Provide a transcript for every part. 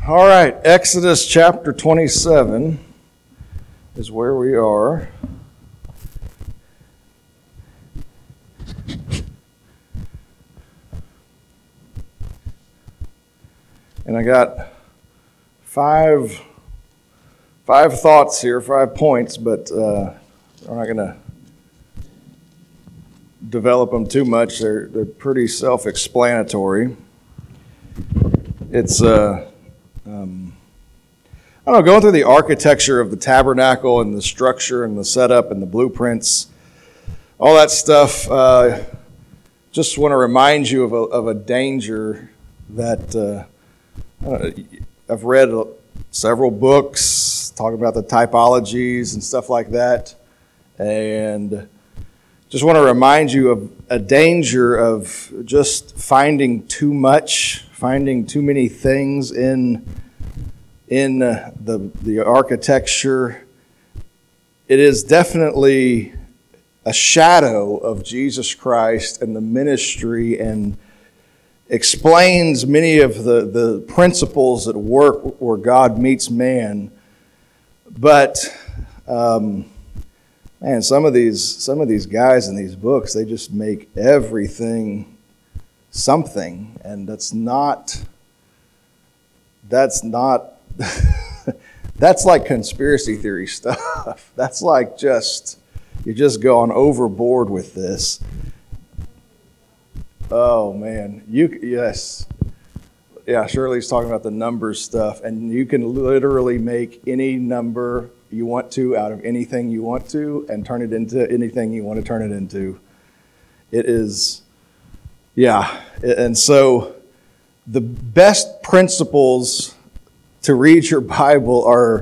All right, Exodus chapter 27 is where we are. And I got five thoughts here, 5 points, but I'm not going to develop them too much. They're pretty self-explanatory. It's I don't know, going through the architecture of the tabernacle and the structure and the setup and the blueprints, all that stuff. Just want to remind you of a danger that I've read several books talking about the typologies and stuff like that, and just want to remind you of a danger of just finding too much, finding too many things in the architecture. It is definitely a shadow of Jesus Christ and the ministry, and explains many of the principles at work where God meets man. But man, some of these guys in these books, they just make everything something, and that's not that's like conspiracy theory stuff. That's like you're just going overboard with this. Oh man, yes. Yeah, Shirley's talking about the numbers stuff, and you can literally make any number you want to out of anything you want to and turn it into anything you want to turn it into. It is, yeah. And so the best principles to read your Bible are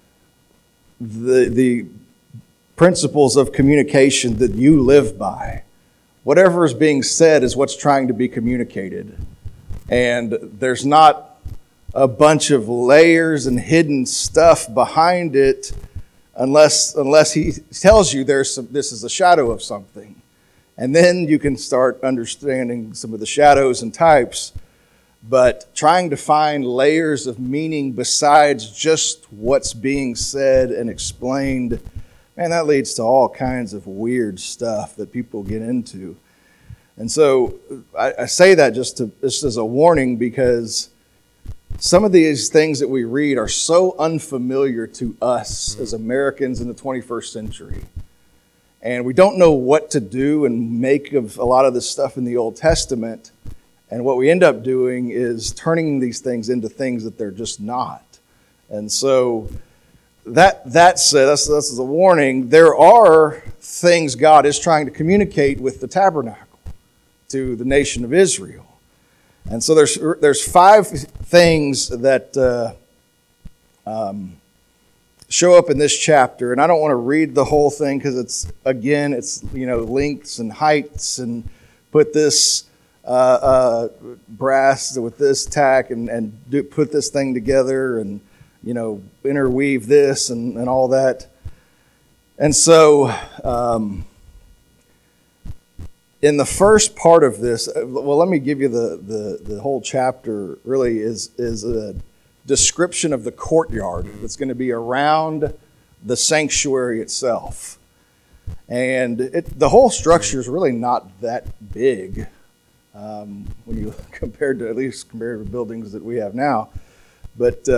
the principles of communication that you live by. Whatever is being said is what's trying to be communicated. And there's not a bunch of layers and hidden stuff behind it unless he tells you this is a shadow of something. And then you can start understanding some of the shadows and types. But trying to find layers of meaning besides just what's being said and explained, man, that leads to all kinds of weird stuff that people get into. And so I say that just as a warning, because some of these things that we read are so unfamiliar to us as Americans in the 21st century. And we don't know what to do and make of a lot of this stuff in the Old Testament. And what we end up doing is turning these things into things that they're just not. And so that said, that's a warning. There are things God is trying to communicate with the tabernacle to the nation of Israel. And so there's 5 things that show up in this chapter. And I don't want to read the whole thing because it's lengths and heights, and put this brass with this tack and put this thing together, and interweave this and all that. And so in the first part of this, well, let me give you the whole chapter. Really is a description of the courtyard that's going to be around the sanctuary itself. And the whole structure is really not that big. When you compared to buildings that we have now. But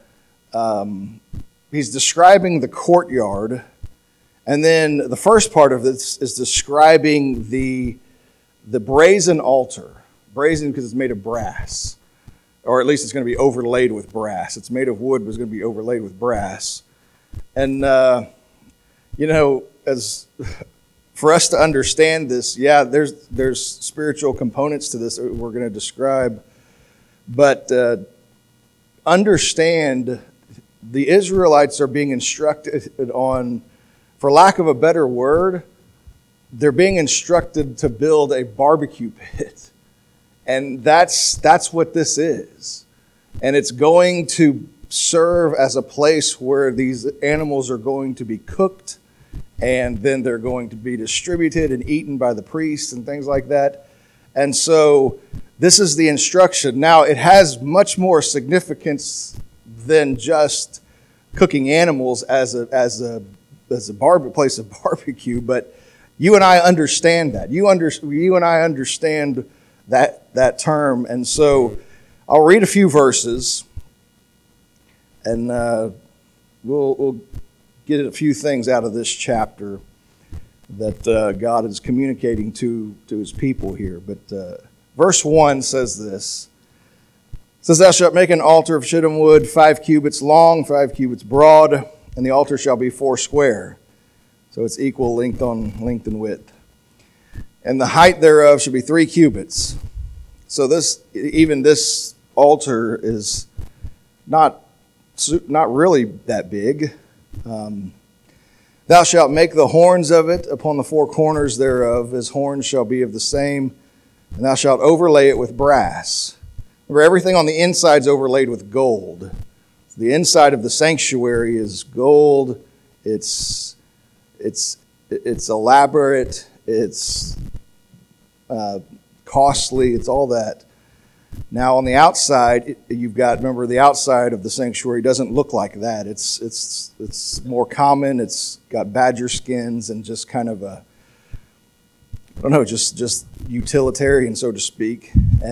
he's describing the courtyard, and then the first part of this is describing the brazen altar. Brazen because it's made of brass, or at least it's going to be overlaid with brass. It's made of wood, but it's going to be overlaid with brass. And, as for us to understand this, yeah, there's spiritual components to this that we're going to describe. But understand the Israelites are being instructed on, for lack of a better word, they're being instructed to build a barbecue pit. And that's what this is. And it's going to serve as a place where these animals are going to be cooked, and then they're going to be distributed and eaten by the priests and things like that. And so this is the instruction. Now, it has much more significance than just cooking animals as a place of barbecue, but you and I understand that. You and I understand that term, and so I'll read a few verses, and we'll get a few things out of this chapter that God is communicating to His people here. But verse 1 says this. It says, "Thou shalt make an altar of shittim wood, 5 cubits long, 5 cubits broad, and the altar shall be 4 square." So it's equal length and width. "And the height thereof shall be 3 cubits. So this altar is not really that big. "Thou shalt make the horns of it upon the 4 corners thereof. His horns shall be of the same, and thou shalt overlay it with brass." Remember, everything on the inside is overlaid with gold. The inside of the sanctuary is gold. It's elaborate. It's costly. It's all that. Now, on the outside, remember, the outside of the sanctuary doesn't look like that. It's more common. It's got badger skins and just kind of just utilitarian, so to speak.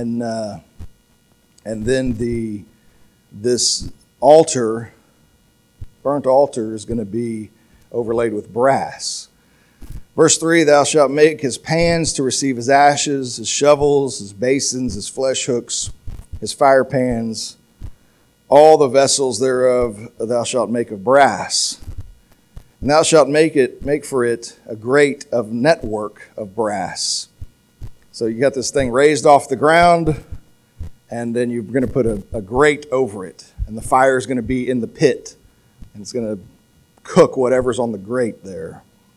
And then this altar, burnt altar, is going to be overlaid with brass. Verse 3, "Thou shalt make his pans to receive his ashes, his shovels, his basins, his flesh hooks, his fire pans. All the vessels thereof thou shalt make of brass. And thou shalt make for it a grate of network of brass." So you got this thing raised off the ground, and then you're going to put a grate over it. And the fire is going to be in the pit, and it's going to cook whatever's on the grate there.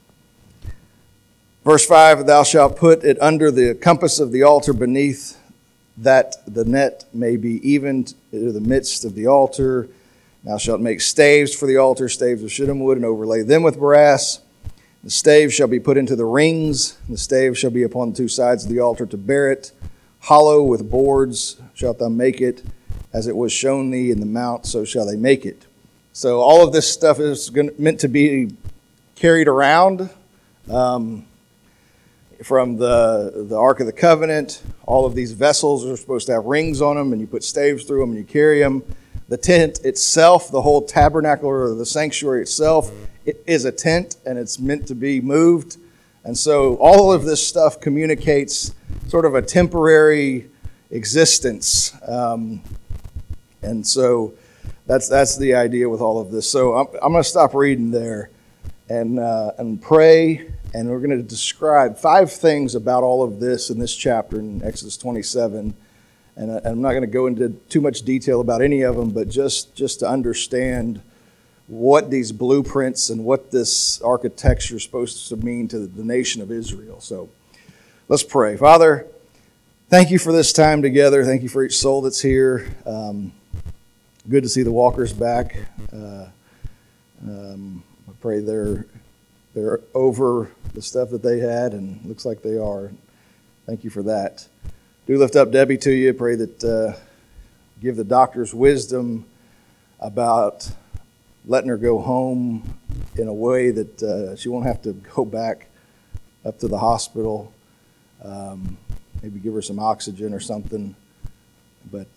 Verse 5, "Thou shalt put it under the compass of the altar beneath, that the net may be even to the midst of the altar. Thou shalt make staves for the altar, staves of shittim wood, and overlay them with brass. The staves shall be put into the rings, and the staves shall be upon the 2 sides of the altar to bear it. Hollow with boards shalt thou make it, as it was shown thee in the mount, so shall they make it." So all of this stuff is meant to be carried around from the Ark of the Covenant. All of these vessels are supposed to have rings on them, and you put staves through them, and you carry them. The tent itself, the whole tabernacle or the sanctuary itself, it is a tent, and it's meant to be moved. And so all of this stuff communicates sort of a temporary existence. And so that's the idea with all of this. So I'm going to stop reading there and pray. And we're going to describe 5 things about all of this in this chapter in Exodus 27. And I'm not going to go into too much detail about any of them, but just to understand what these blueprints and what this architecture is supposed to mean to the nation of Israel. So let's pray. Father, thank you for this time together. Thank you for each soul that's here. Good to see the Walkers back. I pray they're over the stuff that they had, and looks like they are. Thank you for that. Do lift up Debbie to you. Pray that give the doctors wisdom about letting her go home in a way that she won't have to go back up to the hospital. Maybe give her some oxygen or something. But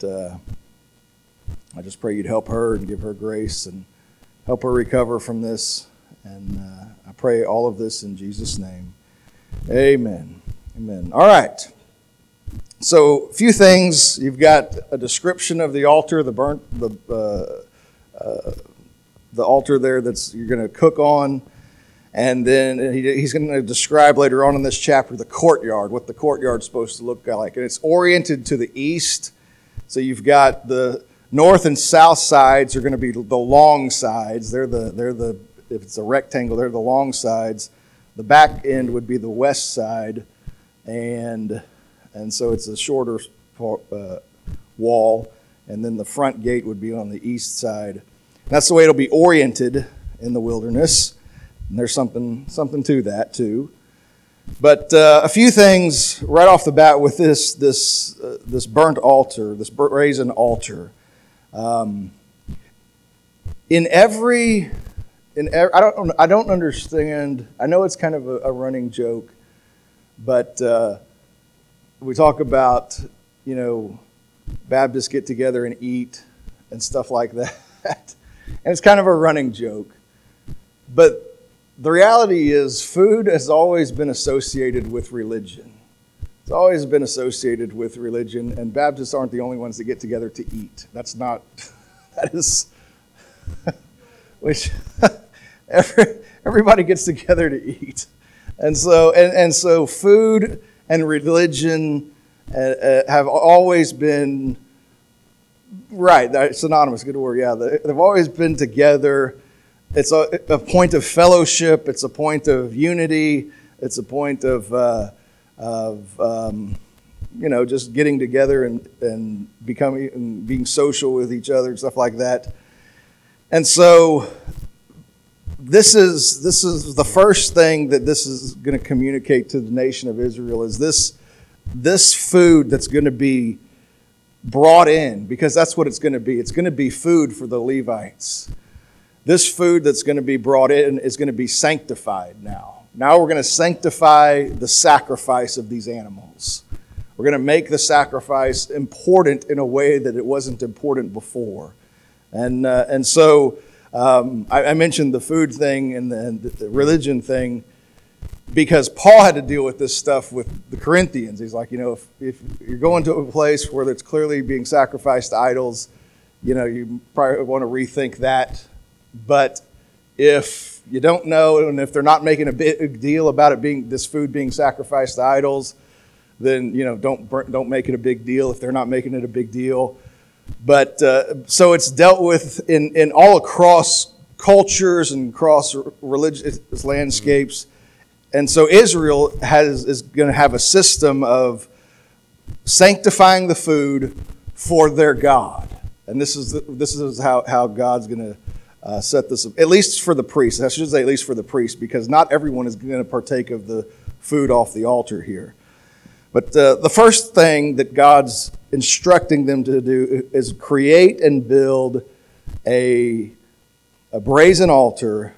I just pray you'd help her and give her grace and help her recover from this. And I pray all of this in Jesus' name. Amen. Amen. All right. So a few things. You've got a description of the altar, the altar there that's you're going to cook on. And then he's going to describe later on in this chapter the courtyard, what the courtyard's supposed to look like. And it's oriented to the east. So you've got the north and south sides are going to be the long sides. They're the if it's a rectangle, they're the long sides. The back end would be the west side, and so it's a shorter wall. And then the front gate would be on the east side. And that's the way it'll be oriented in the wilderness. And there's something to that too. But a few things right off the bat with this burnt altar, this brazen altar. I don't understand. I know it's kind of a running joke, but we talk about, Baptists get together and eat and stuff like that, and it's kind of a running joke. But the reality is, food has always been associated with religion. It's always been associated with religion, and Baptists aren't the only ones that get together to eat. That is, which everybody gets together to eat. And so food and religion have always been, right, synonymous, good word, yeah. They've always been together. It's a point of fellowship. It's a point of unity. It's a point of just getting together and being social with each other and stuff like that. And so this is the first thing that this is going to communicate to the nation of Israel is this food that's going to be brought in, because that's what it's going to be. It's going to be food for the Levites. This food that's going to be brought in is going to be sanctified now. Now we're going to sanctify the sacrifice of these animals. We're going to make the sacrifice important in a way that it wasn't important before. And so I mentioned the food thing and the religion thing because Paul had to deal with this stuff with the Corinthians. He's like, if you're going to a place where it's clearly being sacrificed to idols, you probably want to rethink that. But if you don't know, and if they're not making a big deal about it being this food being sacrificed to idols, then don't make it a big deal if they're not making it a big deal. But so it's dealt with in all across cultures and across religious landscapes, and so Israel is going to have a system of sanctifying the food for their God, and this is how God's going to set this up, at least for the priests. I should say at least for the priests, because not everyone is going to partake of the food off the altar here. But the first thing that God's instructing them to do is create and build a brazen altar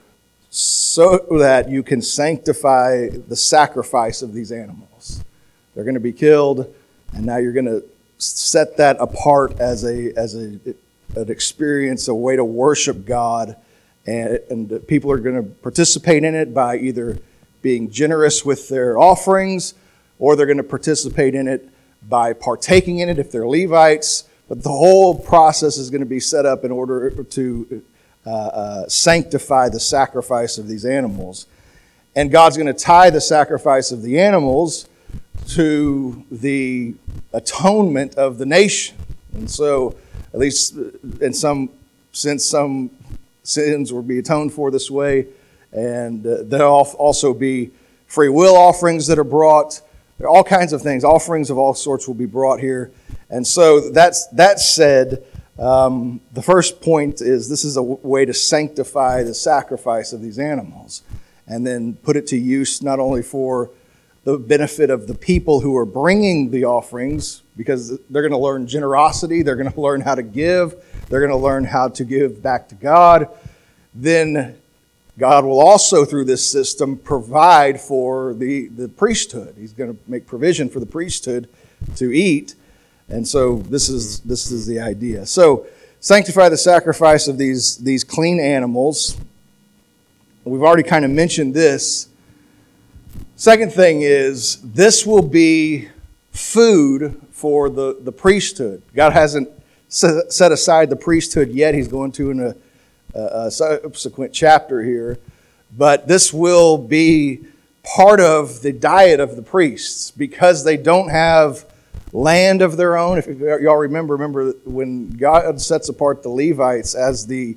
so that you can sanctify the sacrifice of these animals. They're going to be killed, and now you're going to set that apart as an experience, a way to worship God, and people are going to participate in it by either being generous with their offerings, or they're going to participate in it by partaking in it if they're Levites. But the whole process is going to be set up in order to sanctify the sacrifice of these animals. And God's going to tie the sacrifice of the animals to the atonement of the nation. And so, at least since some sins will be atoned for this way, and there'll also be free will offerings that are brought. All kinds of things, offerings of all sorts will be brought here. And so that said, the first point is this is a way to sanctify the sacrifice of these animals and then put it to use not only for the benefit of the people who are bringing the offerings, because they're going to learn generosity, they're going to learn how to give, they're going to learn how to give back to God. Then God will also, through this system, provide for the priesthood. He's going to make provision for the priesthood to eat. And so this is the idea. So sanctify the sacrifice of these clean animals. We've already kind of mentioned this. Second thing is, this will be food for the priesthood. God hasn't set aside the priesthood yet. He's going to in a subsequent chapter here. But this will be part of the diet of the priests because they don't have land of their own. If y'all remember when God sets apart the Levites as the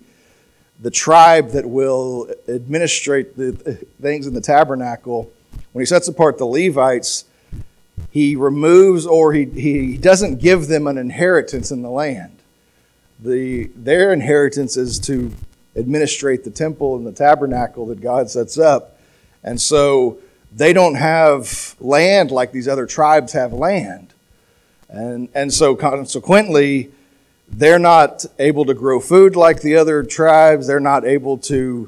tribe that will administrate the things in the tabernacle, when he sets apart the Levites, he removes or he doesn't give them an inheritance in the land. Their inheritance is to administrate the temple and the tabernacle that God sets up. And so they don't have land like these other tribes have land. And so consequently, they're not able to grow food like the other tribes. They're not able to,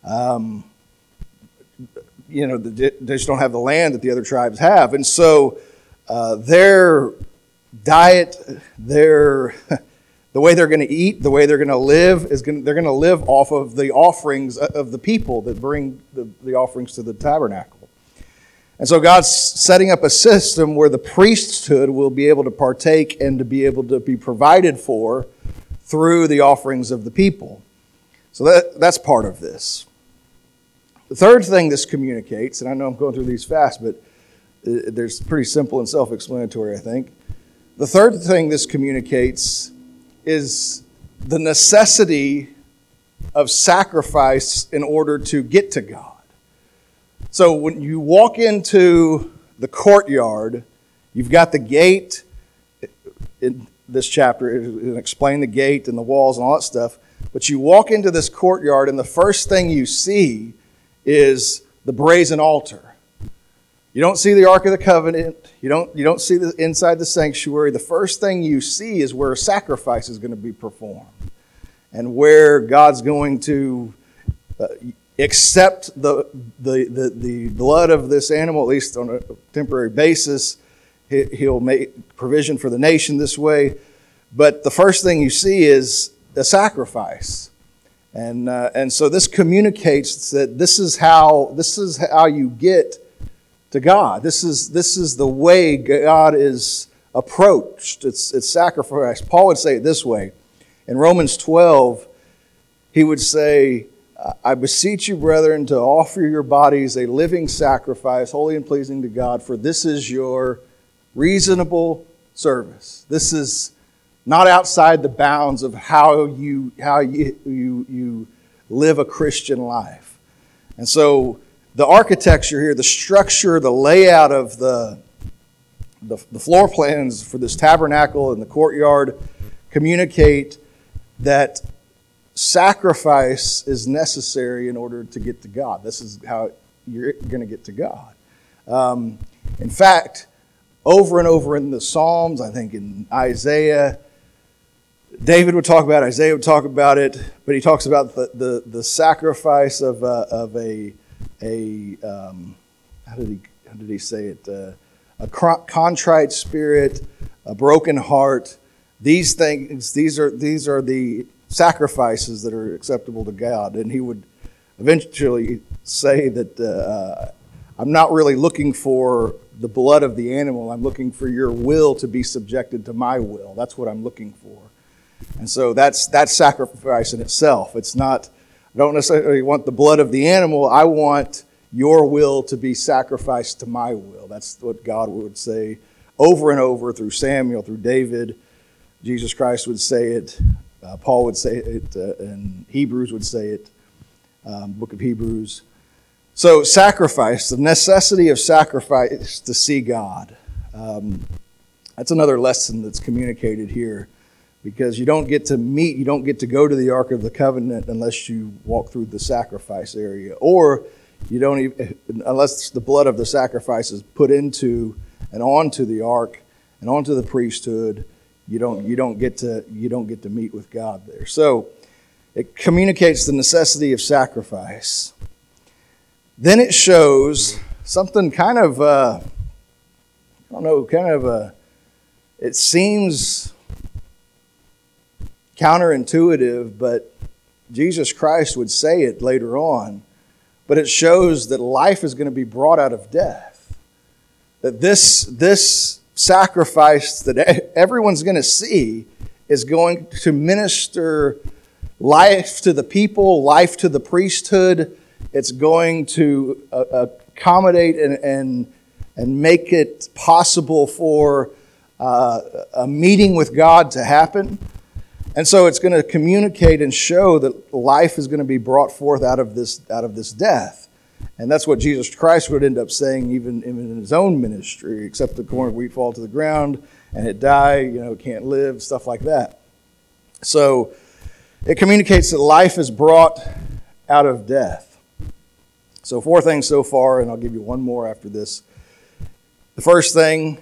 they just don't have the land that the other tribes have. And so their diet, the way they're going to eat, the way they're going to live, they're going to live off of the offerings of the people that bring the offerings to the tabernacle. And so God's setting up a system where the priesthood will be able to partake and to be able to be provided for through the offerings of the people. So that's part of this. The third thing this communicates, and I know I'm going through these fast, but there's pretty simple and self-explanatory, I think. The third thing this communicates is the necessity of sacrifice in order to get to God. So when you walk into the courtyard, you've got the gate. In this chapter, it'll explain the gate and the walls and all that stuff. But you walk into this courtyard, and the first thing you see is the brazen altar. You don't see the Ark of the Covenant. You don't see the inside the sanctuary. The first thing you see is where a sacrifice is going to be performed, and where God's going to accept the blood of this animal, at least on a temporary basis. He'll make provision for the nation this way. But the first thing you see is a sacrifice. And so this communicates that this is how you get to God. This is the way God is approached. It's sacrifice. Paul would say it this way. In Romans 12, he would say, I beseech you, brethren, to offer your bodies a living sacrifice, holy and pleasing to God, for this is your reasonable service. This is not outside the bounds of how you live a Christian life. And so the architecture here, the structure, the layout of the floor plans for this tabernacle and the courtyard communicate that sacrifice is necessary in order to get to God. This is how you're going to get to God. In fact, over and over in the Psalms, I think in Isaiah, David would talk about it, Isaiah would talk about it, but he talks about the sacrifice of how did he say it? A contrite spirit, a broken heart. These things, these are the sacrifices that are acceptable to God. And he would eventually say that I'm not really looking for the blood of the animal. I'm looking for your will to be subjected to my will. That's what I'm looking for. And so that's sacrifice in itself. It's not, I don't necessarily want the blood of the animal. I want your will to be sacrificed to my will. That's what God would say over and over through Samuel, through David. Jesus Christ would say it. Paul would say it, and Hebrews would say it, book of Hebrews. So sacrifice, the necessity of sacrifice to see God. That's another lesson that's communicated here, because you don't get to go to the Ark of the Covenant unless you walk through the sacrifice area, or you don't even, unless the blood of the sacrifice is put into and onto the Ark and onto the priesthood. You don't get to meet with God there. So it communicates the necessity of sacrifice. Then it shows something kind of it seems counterintuitive, but Jesus Christ would say it later on. But it shows that life is going to be brought out of death. That this sacrifice that everyone's going to see is going to minister life to the people, life to the priesthood. It's going to accommodate and make it possible for a meeting with God to happen. And so it's going to communicate and show that life is going to be brought forth out of this death. And that's what Jesus Christ would end up saying even in his own ministry, except the corn of wheat fall to the ground and it die, it can't live, stuff like that. So it communicates that life is brought out of death. So 4 things so far, and I'll give you one more after this. The first thing,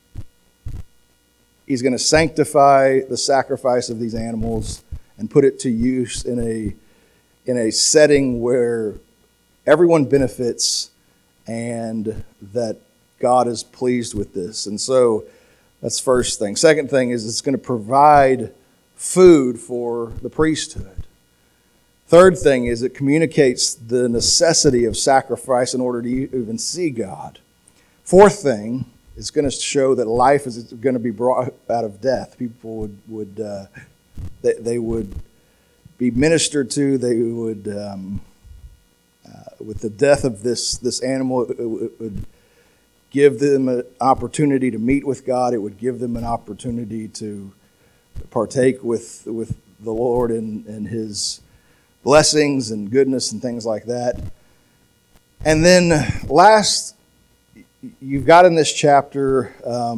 he's going to sanctify the sacrifice of these animals and put it to use in a setting where everyone benefits and that God is pleased with this. And so that's first thing. Second thing is it's going to provide food for the priesthood. Third thing is it communicates the necessity of sacrifice in order to even see God. Fourth thing is going to show that life is going to be brought out of death. People would be ministered to. They would, with the death of this animal, it would give them an opportunity to meet with God. It would give them an opportunity to partake with the Lord and His blessings and goodness and things like that. And then last, you've got in this chapter,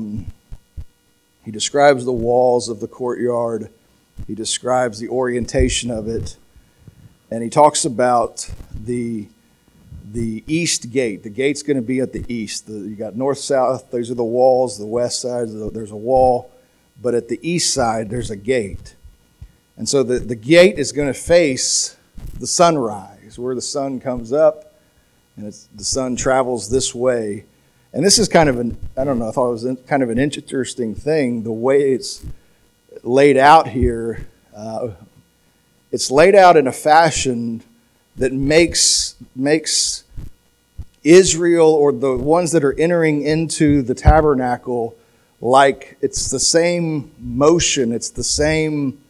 he describes the walls of the courtyard. He describes the orientation of it. And he talks about the east gate. The gate's going to be at the east. You got north, south, those are the walls. The west side, there's a wall. But at the east side, there's a gate. And so the gate is going to face the sunrise, where the sun comes up and the sun travels this way. And this is kind of I thought it was kind of an interesting thing, the way it's laid out here. It's laid out in a fashion that makes Israel, or the ones that are entering into the tabernacle, like it's the same motion, it's the same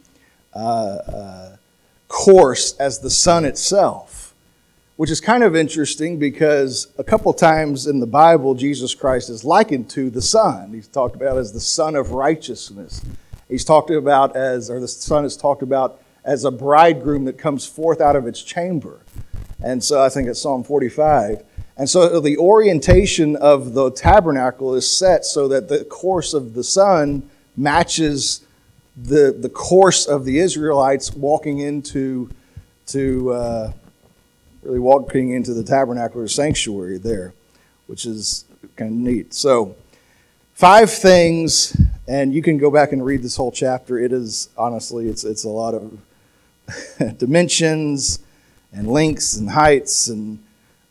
course as the sun itself, which is kind of interesting because a couple times in the Bible, Jesus Christ is likened to the sun. He's talked about as the Son of Righteousness. He's talked about the sun is talked about as a bridegroom that comes forth out of its chamber. And so I think it's Psalm 45. And so the orientation of the tabernacle is set so that the course of the sun matches the course of the Israelites walking into the tabernacle or sanctuary there, which is kind of neat. So 5 things, and you can go back and read this whole chapter. It is, honestly, it's a lot of dimensions and lengths and heights and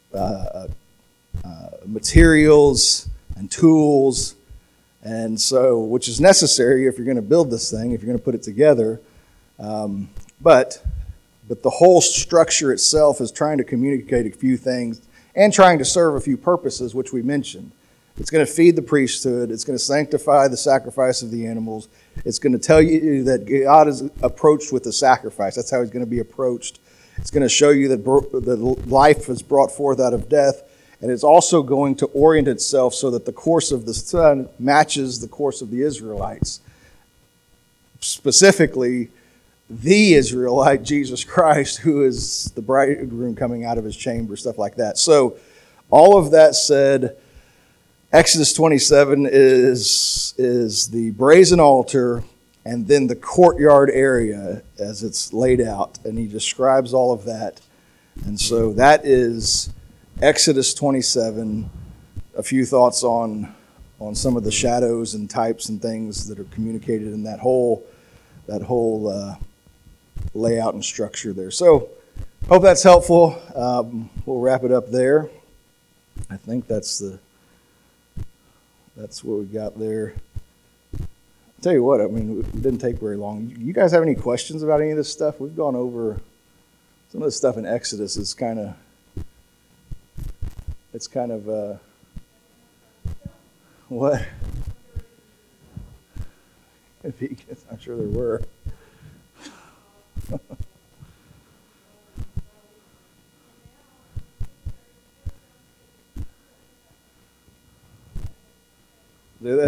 materials and tools, and so, which is necessary if you're going to build this thing, if you're going to put it together. But the whole structure itself is trying to communicate a few things and trying to serve a few purposes, which we mentioned. It's going to feed the priesthood. It's going to sanctify the sacrifice of the animals. It's going to tell you that God is approached with the sacrifice. That's how He's going to be approached. It's going to show you that life is brought forth out of death. And it's also going to orient itself so that the course of the sun matches the course of the Israelites. Specifically, the Israelite, Jesus Christ, who is the bridegroom coming out of his chamber, stuff like that. So, all of that said, Exodus 27 is the brazen altar and then the courtyard area as it's laid out. And he describes all of that. And so that is Exodus 27. A few thoughts on some of the shadows and types and things that are communicated in that whole layout and structure there. So, hope that's helpful. We'll wrap it up there. I think that's what we got there. I'll tell you what, I mean, it didn't take very long. You guys have any questions about any of this stuff? We've gone over some of the stuff in Exodus. It's kind of what? I'm sure there were.